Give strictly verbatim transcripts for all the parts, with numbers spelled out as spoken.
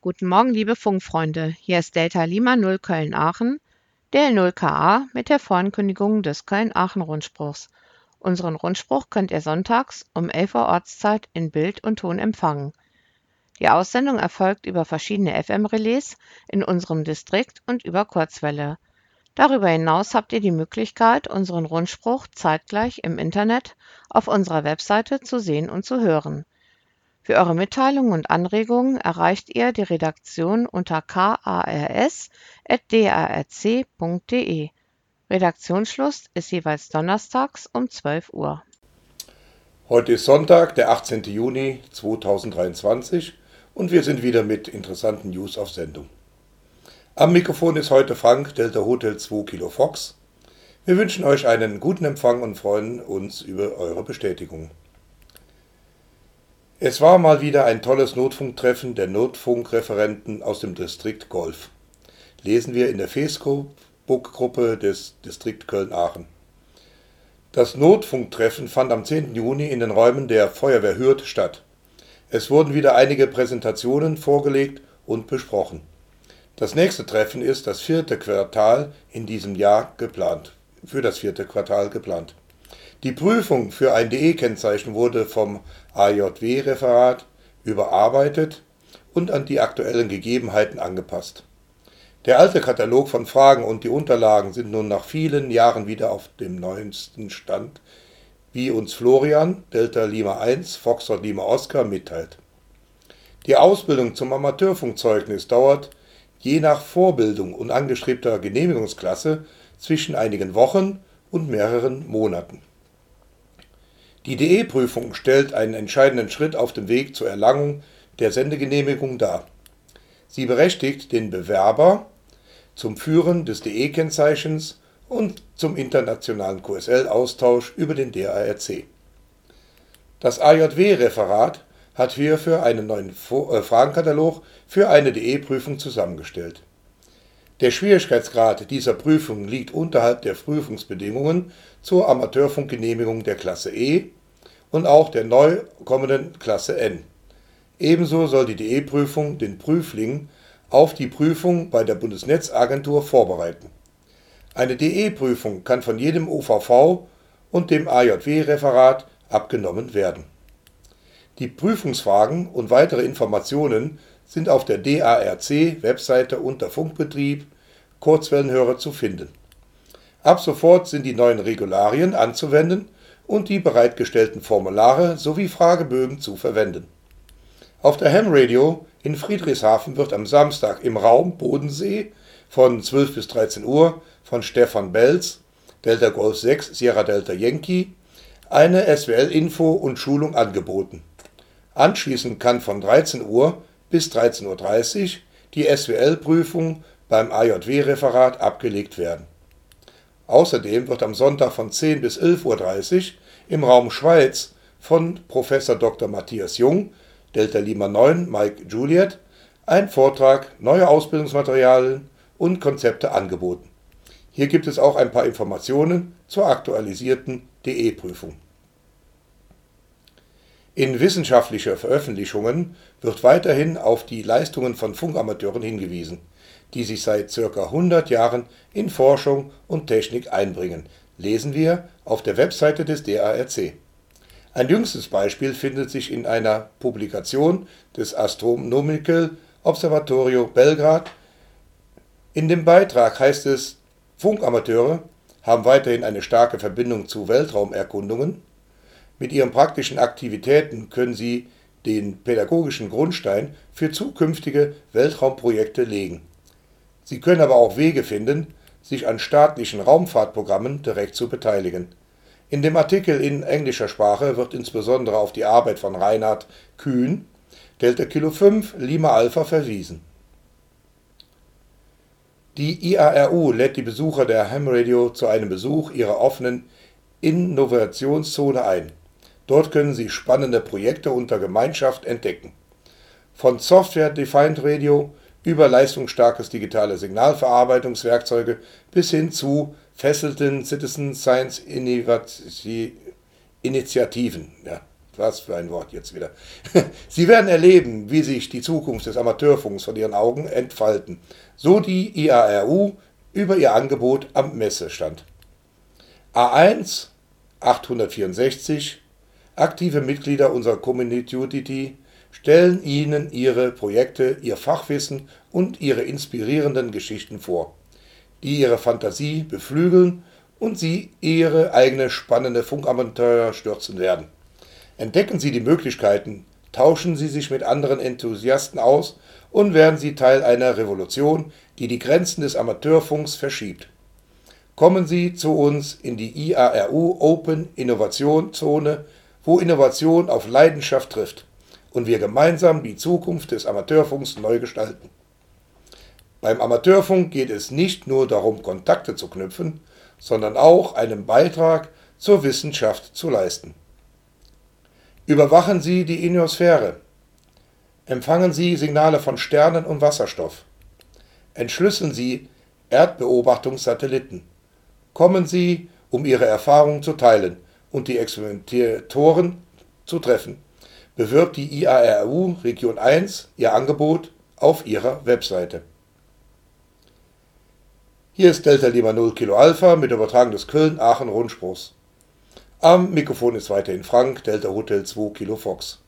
Guten Morgen, liebe Funkfreunde. Hier ist Delta Lima null Köln-Aachen, D L null K A mit der Vorankündigung des Köln-Aachen-Rundspruchs. Unseren Rundspruch könnt ihr sonntags um elf Uhr Ortszeit in Bild und Ton empfangen. Die Aussendung erfolgt über verschiedene F M-Relais in unserem Distrikt und über Kurzwelle. Darüber hinaus habt ihr die Möglichkeit, unseren Rundspruch zeitgleich im Internet auf unserer Webseite zu sehen und zu hören. Für eure Mitteilungen und Anregungen erreicht ihr die Redaktion unter kars at d r r c punkt d e. Redaktionsschluss ist jeweils donnerstags um zwölf Uhr. Heute ist Sonntag, der achtzehnten Juni zweitausenddreiundzwanzig und wir sind wieder mit interessanten News auf Sendung. Am Mikrofon ist heute Frank, Delta Hotel zwei Kilo Fox. Wir wünschen euch einen guten Empfang und freuen uns über eure Bestätigung. Es war mal wieder ein tolles Notfunktreffen der Notfunkreferenten aus dem Distrikt Golf. Lesen wir in der Facebook-Gruppe des Distrikt Köln-Aachen. Das Notfunktreffen fand am zehnten Juni in den Räumen der Feuerwehr Hürth statt. Es wurden wieder einige Präsentationen vorgelegt und besprochen. Das nächste Treffen ist das vierte Quartal in diesem Jahr geplant, für das vierte Quartal geplant. Die Prüfung für ein D E-Kennzeichen wurde vom A J W-Referat überarbeitet und an die aktuellen Gegebenheiten angepasst. Der alte Katalog von Fragen und die Unterlagen sind nun nach vielen Jahren wieder auf dem neuesten Stand, wie uns Florian, Delta Lima eins, Foxtrot Lima Oscar, mitteilt. Die Ausbildung zum Amateurfunkzeugnis dauert je nach Vorbildung und angestrebter Genehmigungsklasse zwischen einigen Wochen und mehreren Monaten. Die D E-Prüfung stellt einen entscheidenden Schritt auf dem Weg zur Erlangung der Sendegenehmigung dar. Sie berechtigt den Bewerber zum Führen des D E-Kennzeichens und zum internationalen Q S L-Austausch über den D A R C. Das A J W-Referat hat hierfür einen neuen Fragenkatalog für eine D E-Prüfung zusammengestellt. Der Schwierigkeitsgrad dieser Prüfung liegt unterhalb der Prüfungsbedingungen zur Amateurfunkgenehmigung der Klasse E und auch der neu kommenden Klasse N. Ebenso soll die D E-Prüfung den Prüfling auf die Prüfung bei der Bundesnetzagentur vorbereiten. Eine D E-Prüfung kann von jedem O V V und dem A J W-Referat abgenommen werden. Die Prüfungsfragen und weitere Informationen sind auf der D A R C-Webseite unter Funkbetrieb Kurzwellenhörer zu finden. Ab sofort sind die neuen Regularien anzuwenden und die bereitgestellten Formulare sowie Fragebögen zu verwenden. Auf der Ham Radio in Friedrichshafen wird am Samstag im Raum Bodensee von zwölf bis dreizehn Uhr von Stefan Belz, Delta Golf sechs, Sierra Delta Yankee, eine S W L-Info und Schulung angeboten. Anschließend kann von dreizehn Uhr bis dreizehn Uhr dreißig die S W L-Prüfung beim A J W-Referat abgelegt werden. Außerdem wird am Sonntag von zehn bis elf Uhr dreißig im Raum Schweiz von Professor Doktor Matthias Jung, Delta Lima neun, Mike Juliet, ein Vortrag, neue Ausbildungsmaterialien und Konzepte angeboten. Hier gibt es auch ein paar Informationen zur aktualisierten D E-Prüfung. In wissenschaftlicher Veröffentlichungen wird weiterhin auf die Leistungen von Funkamateuren hingewiesen, die sich seit ca. hundert Jahren in Forschung und Technik einbringen, lesen wir auf der Webseite des D A R C. Ein jüngstes Beispiel findet sich in einer Publikation des Astronomical Observatorio Belgrad. In dem Beitrag heißt es, Funkamateure haben weiterhin eine starke Verbindung zu Weltraumerkundungen. Mit ihren praktischen Aktivitäten können sie den pädagogischen Grundstein für zukünftige Weltraumprojekte legen. Sie können aber auch Wege finden, sich an staatlichen Raumfahrtprogrammen direkt zu beteiligen. In dem Artikel in englischer Sprache wird insbesondere auf die Arbeit von Reinhard Kühn, Delta Kilo fünf, Lima Alpha verwiesen. Die I A R U lädt die Besucher der Ham Radio zu einem Besuch ihrer offenen Innovationszone ein. Dort können Sie spannende Projekte unter Gemeinschaft entdecken. Von Software-Defined Radio über leistungsstarkes digitale Signalverarbeitungswerkzeuge bis hin zu fesselten Citizen Science Initiativen. Ja, Was für ein Wort jetzt wieder. Sie werden erleben, wie sich die Zukunft des Amateurfunks vor Ihren Augen entfalten. So die I A R U über ihr Angebot am Messestand. A eins achthundertvierundsechzig. Aktive Mitglieder unserer Community stellen Ihnen ihre Projekte, ihr Fachwissen und ihre inspirierenden Geschichten vor, die Ihre Fantasie beflügeln und Sie Ihre eigene spannende Funkabenteuer stürzen werden. Entdecken Sie die Möglichkeiten, tauschen Sie sich mit anderen Enthusiasten aus und werden Sie Teil einer Revolution, die die Grenzen des Amateurfunks verschiebt. Kommen Sie zu uns in die I A R U Open Innovation Zone, wo Innovation auf Leidenschaft trifft und wir gemeinsam die Zukunft des Amateurfunks neu gestalten. Beim Amateurfunk geht es nicht nur darum, Kontakte zu knüpfen, sondern auch einen Beitrag zur Wissenschaft zu leisten. Überwachen Sie die Ionosphäre. Empfangen Sie Signale von Sternen und Wasserstoff. Entschlüsseln Sie Erdbeobachtungssatelliten. Kommen Sie, um Ihre Erfahrungen zu teilen und die Experimentatoren zu treffen. Bewirbt die I A R U Region eins Ihr Angebot auf ihrer Webseite. Hier ist Delta Lima null Kilo Alpha mit Übertragung des Köln-Aachen-Rundspruchs. Am Mikrofon ist weiterhin Frank, Delta Hotel zwei Kilo Fox.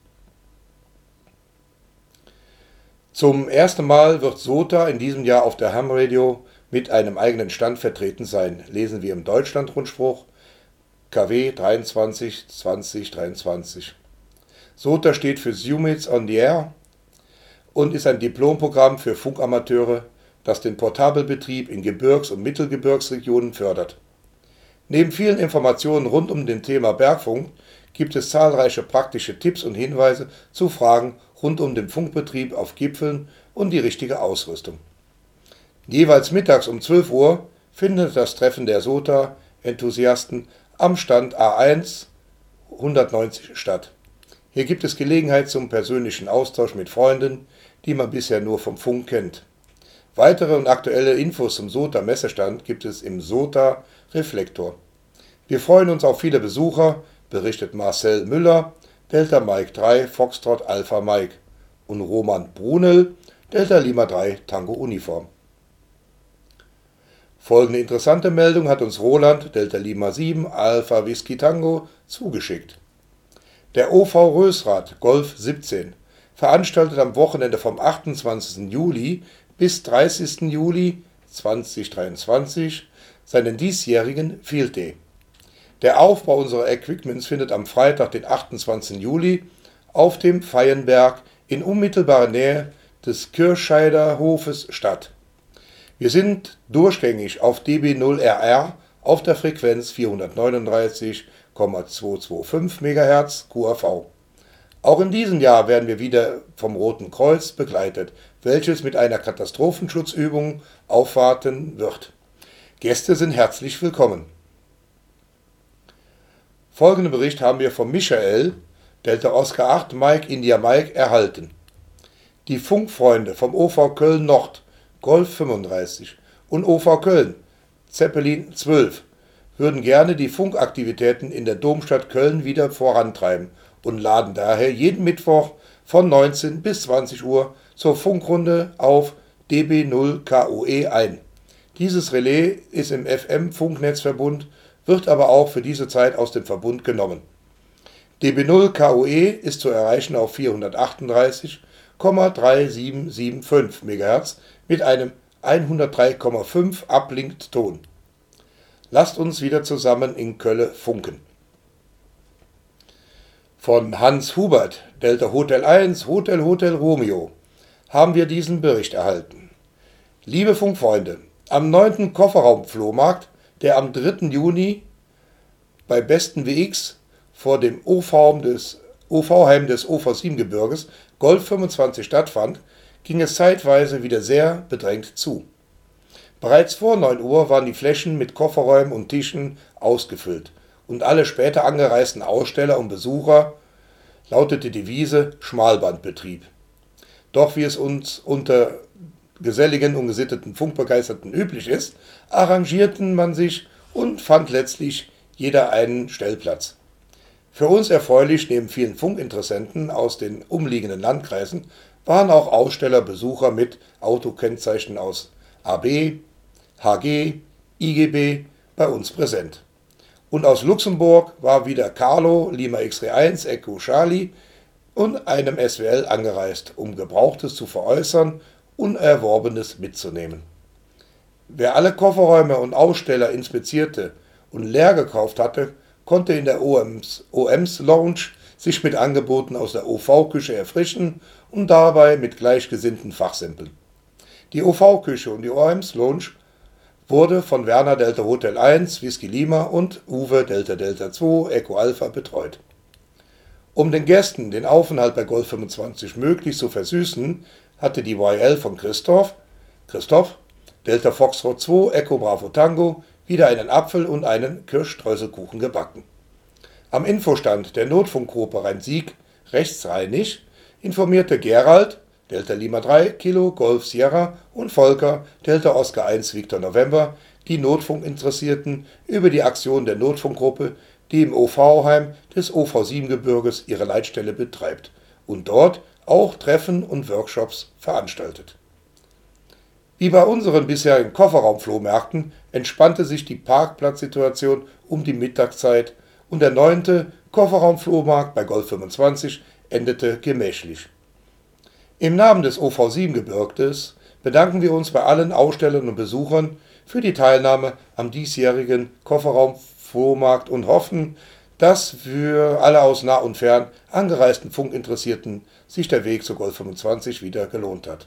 Zum ersten Mal wird S O T A in diesem Jahr auf der Ham Radio mit einem eigenen Stand vertreten sein, lesen wir im Deutschland-Rundspruch K W dreiundzwanzig zwanzig dreiundzwanzig. S O T A steht für Summits on the Air und ist ein Diplomprogramm für Funkamateure, das den Portabelbetrieb in Gebirgs- und Mittelgebirgsregionen fördert. Neben vielen Informationen rund um den Thema Bergfunk gibt es zahlreiche praktische Tipps und Hinweise zu Fragen rund um den Funkbetrieb auf Gipfeln und die richtige Ausrüstung. Jeweils mittags um zwölf Uhr findet das Treffen der S O T A-Enthusiasten am Stand A eins hundertneunzig statt. Hier gibt es Gelegenheit zum persönlichen Austausch mit Freunden, die man bisher nur vom Funk kennt. Weitere und aktuelle Infos zum S O T A-Messestand gibt es im S O T A-Reflektor. Wir freuen uns auf viele Besucher, berichtet Marcel Müller, Delta Mike drei, Foxtrot Alpha Mike und Roman Brunel, Delta Lima drei, Tango Uniform. Folgende interessante Meldung hat uns Roland, Delta Lima sieben, Alpha Whisky Tango, zugeschickt. Der O V Rösrath Golf siebzehn veranstaltet am Wochenende vom achtundzwanzigsten Juli bis dreißigsten Juli zweitausenddreiundzwanzig seinen diesjährigen Field Day. Der Aufbau unserer Equipments findet am Freitag, den achtundzwanzigsten Juli, auf dem Feienberg in unmittelbarer Nähe des Kirchscheider Hofes statt. Wir sind durchgängig auf D B null R R auf der Frequenz vierhundertneununddreißig Komma zweihunderfünfundzwanzig Megahertz Q R V. Auch in diesem Jahr werden wir wieder vom Roten Kreuz begleitet, welches mit einer Katastrophenschutzübung aufwarten wird. Gäste sind herzlich willkommen. Folgenden Bericht haben wir von Michael, Delta Oscar acht, Mike India Mike, erhalten. Die Funkfreunde vom O V Köln Nord, Golf fünfunddreißig und O V Köln, Zeppelin zwölf, würden gerne die Funkaktivitäten in der Domstadt Köln wieder vorantreiben und laden daher jeden Mittwoch von neunzehn bis zwanzig Uhr zur Funkrunde auf D B null K O E ein. Dieses Relais ist im F M-Funknetzverbund, wird aber auch für diese Zeit aus dem Verbund genommen. D B null K O E ist zu erreichen auf vierhundertachtunddreißig Komma dreitausendsiebenhundertfünfundsiebzig Megahertz mit einem hundertdrei Komma fünf Uplink-Ton. Lasst uns wieder zusammen in Köln funken. Von Hans Hubert, Delta Hotel eins, Hotel Hotel Romeo, haben wir diesen Bericht erhalten. Liebe Funkfreunde, am neunten Kofferraum-Flohmarkt, der am dritten Juni bei Besten W X vor dem O V-Heim des, O V-Heim des O V sieben Gebirges Golf fünfundzwanzig stattfand, ging es zeitweise wieder sehr bedrängt zu. Bereits vor neun Uhr waren die Flächen mit Kofferräumen und Tischen ausgefüllt und alle später angereisten Aussteller und Besucher lautete die Devise Schmalbandbetrieb. Doch wie es uns unter geselligen und gesitteten Funkbegeisterten üblich ist, arrangierten man sich und fand letztlich jeder einen Stellplatz. Für uns erfreulich, neben vielen Funkinteressenten aus den umliegenden Landkreisen, waren auch Ausstellerbesucher mit Autokennzeichen aus A B, H G, I G B bei uns präsent. Und aus Luxemburg war wieder Carlo Lima X-Ray eins Echo Charlie und einem S W L angereist, um Gebrauchtes zu veräußern und Erworbenes mitzunehmen. Wer alle Kofferräume und Aussteller inspizierte und leer gekauft hatte, konnte in der O M's, O M's Lounge sich mit Angeboten aus der O V-Küche erfrischen und dabei mit Gleichgesinnten fachsimpeln. Die O V-Küche und die O M's Lounge wurde von Werner Delta Hotel eins Whisky Lima und Uwe Delta Delta zwei Echo Alpha betreut. Um den Gästen den Aufenthalt bei Golf fünfundzwanzig möglichst zu versüßen, hatte die Y L von Christoph, Christoph Delta Foxtrot zwei Echo Bravo Tango wieder einen Apfel und einen Kirschstreuselkuchen gebacken. Am Infostand der Notfunkgruppe Rhein-Sieg rechtsrheinig informierte Gerald Delta Lima drei Kilo Golf Sierra und Volker Delta Oscar eins Victor November die Notfunkinteressierten über die Aktion der Notfunkgruppe, die im O V-Heim des O V sieben Gebirges ihre Leitstelle betreibt und dort auch Treffen und Workshops veranstaltet. Wie bei unseren bisherigen Kofferraumflohmärkten entspannte sich die Parkplatzsituation um die Mittagszeit und der neunte Kofferraumflohmarkt bei Golf fünfundzwanzig endete gemächlich. Im Namen des O V sieben Gebirges bedanken wir uns bei allen Ausstellern und Besuchern für die Teilnahme am diesjährigen Kofferraumflohmarkt und hoffen, dass für alle aus nah und fern angereisten Funkinteressierten sich der Weg zu Golf fünfundzwanzig wieder gelohnt hat.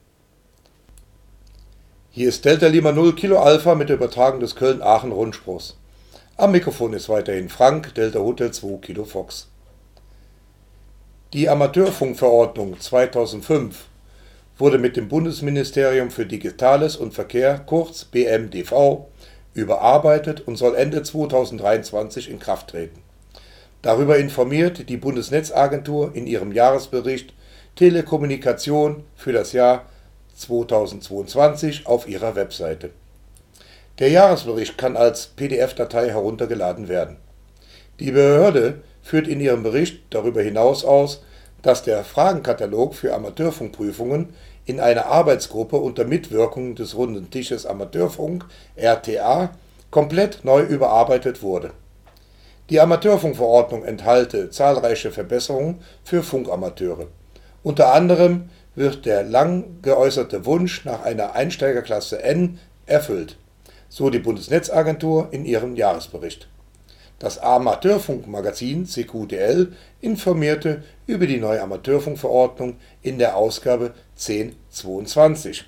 Hier ist Delta Lima null Kilo Alpha mit der Übertragung des Köln-Aachen-Rundspruchs. Am Mikrofon ist weiterhin Frank, Delta Hotel zwei Kilo Fox. Die Amateurfunkverordnung zweitausendfünf wurde mit dem Bundesministerium für Digitales und Verkehr, kurz B M D V, überarbeitet und soll Ende zweitausenddreiundzwanzig in Kraft treten. Darüber informiert die Bundesnetzagentur in ihrem Jahresbericht Telekommunikation für das Jahr zweitausendzweiundzwanzig auf ihrer Webseite. Der Jahresbericht kann als P D F-Datei heruntergeladen werden. Die Behörde führt in ihrem Bericht darüber hinaus aus, dass der Fragenkatalog für Amateurfunkprüfungen in einer Arbeitsgruppe unter Mitwirkung des Runden Tisches Amateurfunk R T A komplett neu überarbeitet wurde. Die Amateurfunkverordnung enthalte zahlreiche Verbesserungen für Funkamateure. Unter anderem wird der lang geäußerte Wunsch nach einer Einsteigerklasse N erfüllt, so die Bundesnetzagentur in ihrem Jahresbericht. Das Amateurfunkmagazin C Q D L informierte über die neue Amateurfunkverordnung in der Ausgabe zehn zweiundzwanzig.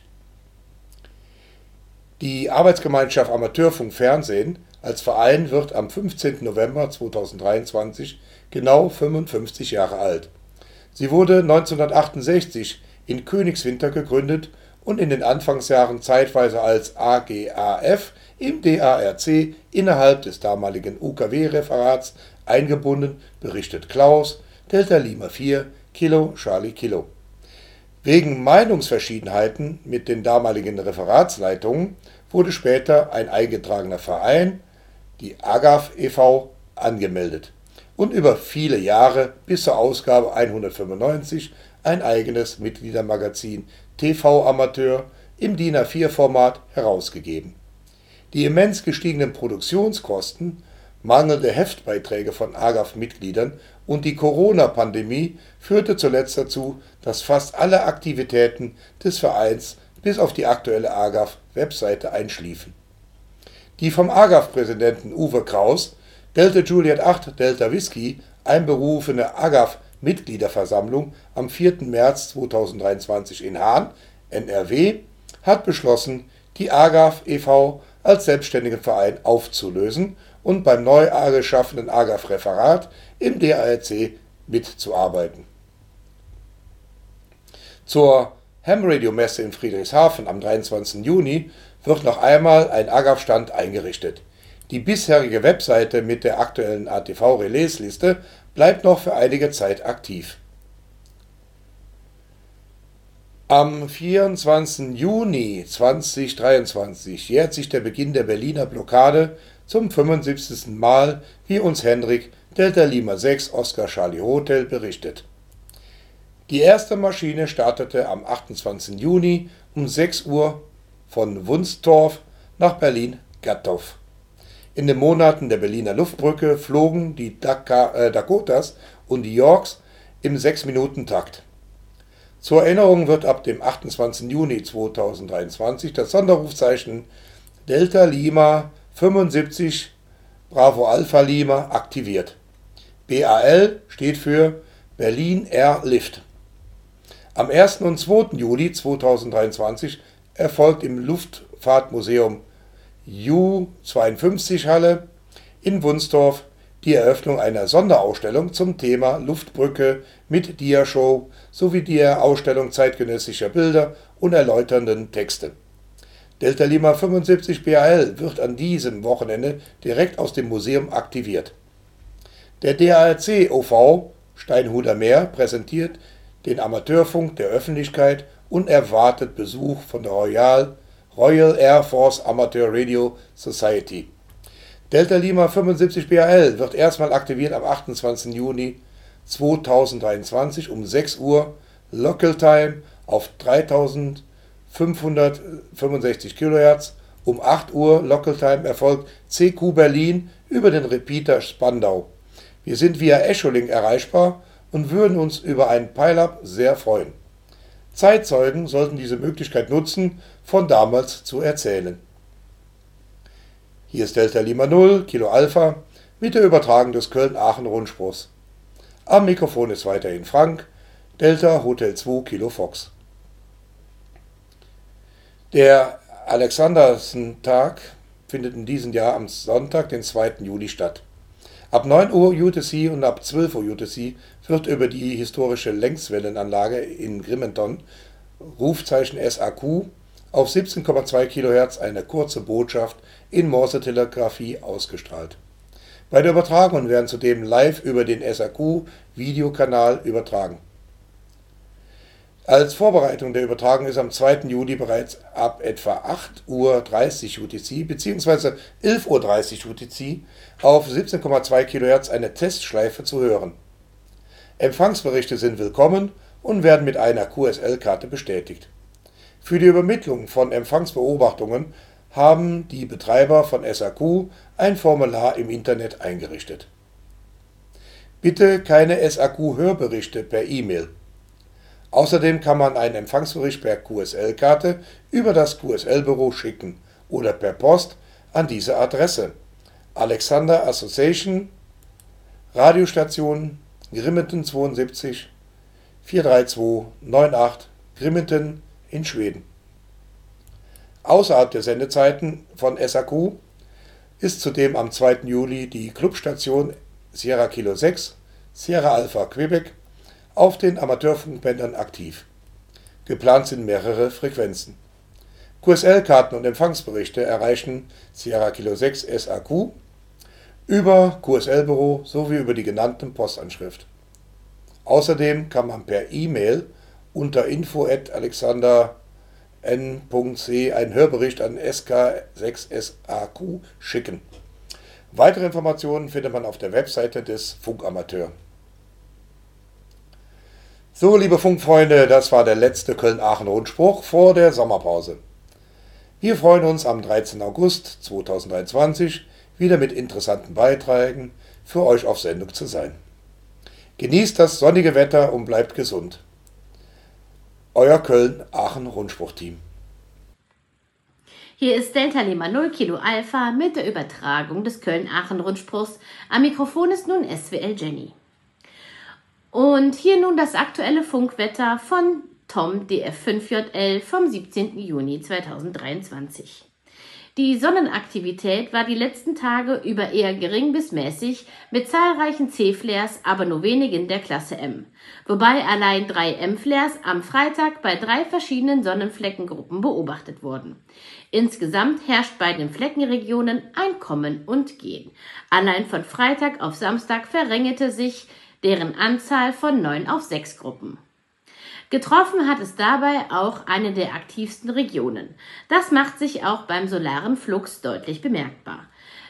Die Arbeitsgemeinschaft Amateurfunk Fernsehen als Verein wird am fünfzehnten November zweitausenddreiundzwanzig genau fünfundfünfzig Jahre alt. Sie wurde neunzehnhundertachtundsechzig in Königswinter gegründet und in den Anfangsjahren zeitweise als A G A F im D A R C innerhalb des damaligen U K W-Referats eingebunden, berichtet Klaus, Delta Lima vier Kilo Charlie Kilo. Wegen Meinungsverschiedenheiten mit den damaligen Referatsleitungen wurde später ein eingetragener Verein, die A G A F e V, angemeldet und über viele Jahre bis zur Ausgabe hundertfünfundneunzig ein eigenes Mitgliedermagazin T V Amateur im D I N A vier Format herausgegeben. Die immens gestiegenen Produktionskosten, mangelnde Heftbeiträge von A G A F-Mitgliedern und die Corona-Pandemie führte zuletzt dazu, dass fast alle Aktivitäten des Vereins bis auf die aktuelle A G A F-Webseite einschliefen. Die vom A G A F-Präsidenten Uwe Kraus, Delta Juliet acht Delta Whisky, einberufene A G A F-Mitgliederversammlung am vierten März zweitausenddreiundzwanzig in Hahn, N R W, hat beschlossen, die A G A F e V als selbstständigen Verein aufzulösen und beim neu geschaffenen A G A F-Referat im D A R C mitzuarbeiten. Zur Ham-Radio-Messe in Friedrichshafen am dreiundzwanzigsten Juni wird noch einmal ein A G A F-Stand eingerichtet. Die bisherige Webseite mit der aktuellen A T V-Release-Liste bleibt noch für einige Zeit aktiv. Am vierundzwanzigsten Juni zweitausenddreiundzwanzig jährt sich der Beginn der Berliner Blockade zum fünfundsiebzigsten Mal, wie uns Henrik Delta Lima sechs Oscar Charlie Hotel berichtet. Die erste Maschine startete am achtundzwanzigsten Juni um sechs Uhr von Wunstorf nach Berlin-Gatow. In den Monaten der Berliner Luftbrücke flogen die Dakar, äh, Dakotas und die Yorks im sechs Minuten Takt. Zur Erinnerung wird ab dem achtundzwanzigsten Juni zweitausenddreiundzwanzig das Sonderrufzeichen Delta Lima fünfundsiebzig Bravo Alpha Lima aktiviert. B A L steht für Berlin Air Lift. Am ersten und zweiten Juli zweitausenddreiundzwanzig erfolgt im Luftfahrtmuseum U zweiundfünfzig Halle in Wunstorf die Eröffnung einer Sonderausstellung zum Thema Luftbrücke mit Diashow sowie der Ausstellung zeitgenössischer Bilder und erläuternden Texte. Delta Lima fünfundsiebzig B A L wird an diesem Wochenende direkt aus dem Museum aktiviert. Der D A R C O V Steinhuder Meer präsentiert den Amateurfunk der Öffentlichkeit und erwartet Besuch von der Royal, Royal Air Force Amateur Radio Society. Delta Lima fünfundsiebzig B A L wird erstmal aktiviert am achtundzwanzigsten Juni zweitausenddreiundzwanzig um sechs Uhr Local Time auf dreitausendfünfhundertfünfundsechzig Kilohertz. Um acht Uhr Local Time erfolgt C Q Berlin über den Repeater Spandau. Wir sind via Echolink erreichbar und würden uns über ein Pile-Up sehr freuen. Zeitzeugen sollten diese Möglichkeit nutzen, von damals zu erzählen. Hier ist Delta Lima null, Kilo Alpha, mit der Übertragung des Köln-Aachen-Rundspruchs. Am Mikrofon ist weiterhin Frank, Delta Hotel zwei Kilo Fox. Der Alexandersen-Tag findet in diesem Jahr am Sonntag, den zweiten Juli statt. Ab neun Uhr U T C und ab zwölf Uhr U T C wird über die historische Längswellenanlage in Grimenton, Rufzeichen S A Q, auf siebzehn Komma zwei Kilohertz eine kurze Botschaft in Morsetelegrafie ausgestrahlt. Bei der Übertragung werden zudem live über den S A Q-Videokanal übertragen. Als Vorbereitung der Übertragung ist am zweiten Juli bereits ab etwa acht Uhr dreißig U T C bzw. elf Uhr dreißig U T C auf siebzehn Komma zwei Kilohertz eine Testschleife zu hören. Empfangsberichte sind willkommen und werden mit einer Q S L-Karte bestätigt. Für die Übermittlung von Empfangsbeobachtungen haben die Betreiber von S A Q ein Formular im Internet eingerichtet. Bitte keine S A Q-Hörberichte per E-Mail. Außerdem kann man einen Empfangsbericht per Q S L-Karte über das Q S L-Büro schicken oder per Post an diese Adresse: Alexander Association, Radiostation Grimeton zweiundsiebzig, vier drei zwei neun acht, Grimeton in Schweden. Außerhalb der Sendezeiten von S A Q ist zudem am zweiten Juli die Clubstation Sierra Kilo sechs, Sierra Alpha Quebec auf den Amateurfunkbändern aktiv. Geplant sind mehrere Frequenzen. Q S L-Karten und Empfangsberichte erreichen Sierra Kilo sechs S A Q über Q S L-Büro sowie über die genannten Postanschrift. Außerdem kann man per E-Mail unter info at alexander n punkt c einen Hörbericht an S K sechs S A Q schicken. Weitere Informationen findet man auf der Webseite des Funkamateur. So, liebe Funkfreunde, das war der letzte Köln-Aachen-Rundspruch vor der Sommerpause. Wir freuen uns am dreizehnten August zweitausenddreiundzwanzig wieder mit interessanten Beiträgen für euch auf Sendung zu sein. Genießt das sonnige Wetter und bleibt gesund. Euer Köln-Aachen-Rundspruch-Team. Hier ist Delta Lima null Kilo Alpha mit der Übertragung des Köln-Aachen-Rundspruchs. Am Mikrofon ist nun S W L Jenny. Und hier nun das aktuelle Funkwetter von Tom D F fünf J L vom siebzehnten Juni zweitausenddreiundzwanzig. Die Sonnenaktivität war die letzten Tage über eher gering bis mäßig mit zahlreichen C-Flares, aber nur wenigen der Klasse M. Wobei allein drei M-Flares am Freitag bei drei verschiedenen Sonnenfleckengruppen beobachtet wurden. Insgesamt herrscht bei den Fleckenregionen ein Kommen und Gehen. Allein von Freitag auf Samstag verringerte sich deren Anzahl von neun auf sechs Gruppen. Getroffen hat es dabei auch eine der aktivsten Regionen. Das macht sich auch beim solaren Flux deutlich bemerkbar.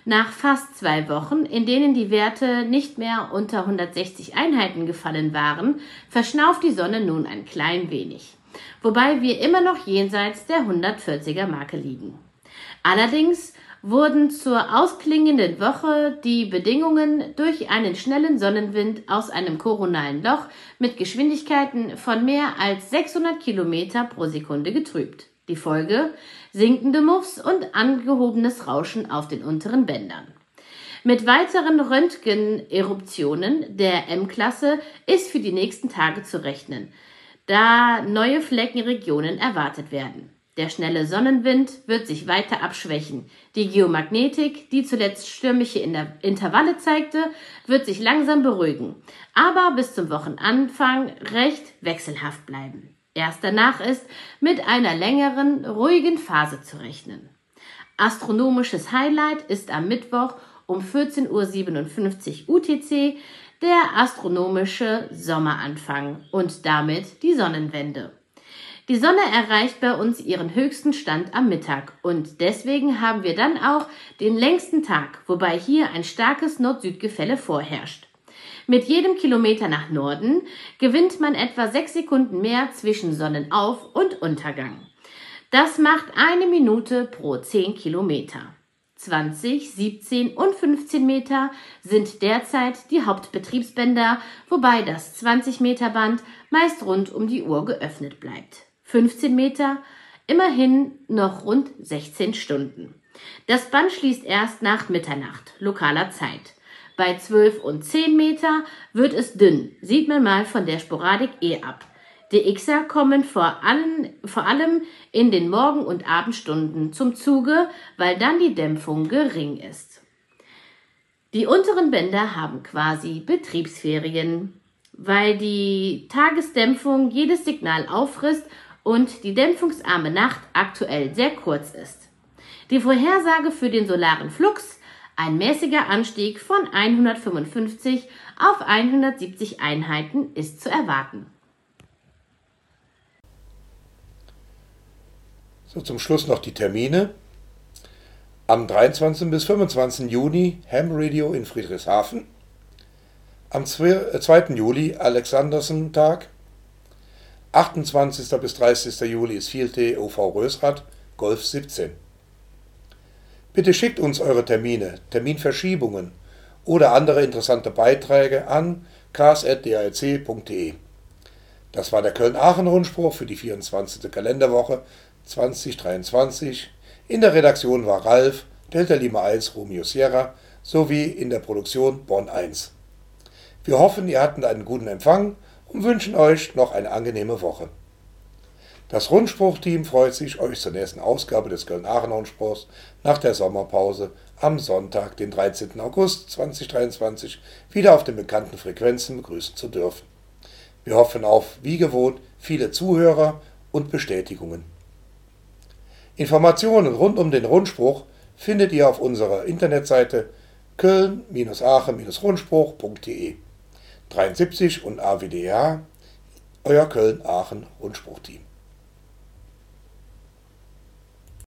Nach fast zwei Wochen, in denen die Werte nicht mehr unter hundertsechzig Einheiten gefallen waren, verschnauft die Sonne nun ein klein wenig, wobei wir immer noch jenseits der hundertvierziger Marke liegen. Allerdings wurden zur ausklingenden Woche die Bedingungen durch einen schnellen Sonnenwind aus einem koronalen Loch mit Geschwindigkeiten von mehr als sechshundert Kilometer pro Sekunde getrübt. Die Folge: sinkende Muffs und angehobenes Rauschen auf den unteren Bändern. Mit weiteren Röntgeneruptionen der M-Klasse ist für die nächsten Tage zu rechnen, da neue Fleckenregionen erwartet werden. Der schnelle Sonnenwind wird sich weiter abschwächen. Die Geomagnetik, die zuletzt stürmische Intervalle zeigte, wird sich langsam beruhigen, aber bis zum Wochenanfang recht wechselhaft bleiben. Erst danach ist mit einer längeren, ruhigen Phase zu rechnen. Astronomisches Highlight ist am Mittwoch um vierzehn Uhr siebenundfünfzig U T C der astronomische Sommeranfang und damit die Sonnenwende. Die Sonne erreicht bei uns ihren höchsten Stand am Mittag und deswegen haben wir dann auch den längsten Tag, wobei hier ein starkes Nord-Süd-Gefälle vorherrscht. Mit jedem Kilometer nach Norden gewinnt man etwa sechs Sekunden mehr zwischen Sonnenauf- und Untergang. Das macht eine Minute pro zehn Kilometer. zwanzig, siebzehn und fünfzehn Meter sind derzeit die Hauptbetriebsbänder, wobei das zwanzig Meter Band meist rund um die Uhr geöffnet bleibt. fünfzehn Meter, immerhin noch rund sechzehn Stunden. Das Band schließt erst nach Mitternacht, lokaler Zeit. Bei zwölf und zehn Meter wird es dünn, sieht man mal von der Sporadik eh ab. Die Xer kommen vor allem, vor allem in den Morgen- und Abendstunden zum Zuge, weil dann die Dämpfung gering ist. Die unteren Bänder haben quasi Betriebsferien, weil die Tagesdämpfung jedes Signal auffrisst und die dämpfungsarme Nacht aktuell sehr kurz ist. Die Vorhersage für den solaren Flux: ein mäßiger Anstieg von hundertfünfundfünfzig auf hundertsiebzig Einheiten ist zu erwarten. So, zum Schluss noch die Termine. Am dreiundzwanzigsten bis fünfundzwanzigsten Juni Ham Radio in Friedrichshafen. Am zweiten Juli Alexandersen-Tag. achtundzwanzigsten bis dreißigsten Juli ist Field Day O V Rösrath, Golf siebzehn. Bitte schickt uns eure Termine, Terminverschiebungen oder andere interessante Beiträge an cars at d a l c punkt d e. Das war der Köln-Aachen-Rundspruch für die vierundzwanzigste Kalenderwoche zweitausenddreiundzwanzig. In der Redaktion war Ralf, Delta Lima eins Romeo Sierra, sowie in der Produktion Bonn eins. Wir hoffen, ihr hattet einen guten Empfang und wünschen euch noch eine angenehme Woche. Das Rundspruch-Team freut sich, euch zur nächsten Ausgabe des Köln-Aachen-Rundspruchs nach der Sommerpause am Sonntag, den dreizehnten August zweitausenddreiundzwanzig, wieder auf den bekannten Frequenzen begrüßen zu dürfen. Wir hoffen auf, wie gewohnt, viele Zuhörer und Bestätigungen. Informationen rund um den Rundspruch findet ihr auf unserer Internetseite köln Aachen Rundspruch punkt d e. dreiundsiebzig und A W D H, euer Köln-Aachen-Rundspruch-Team.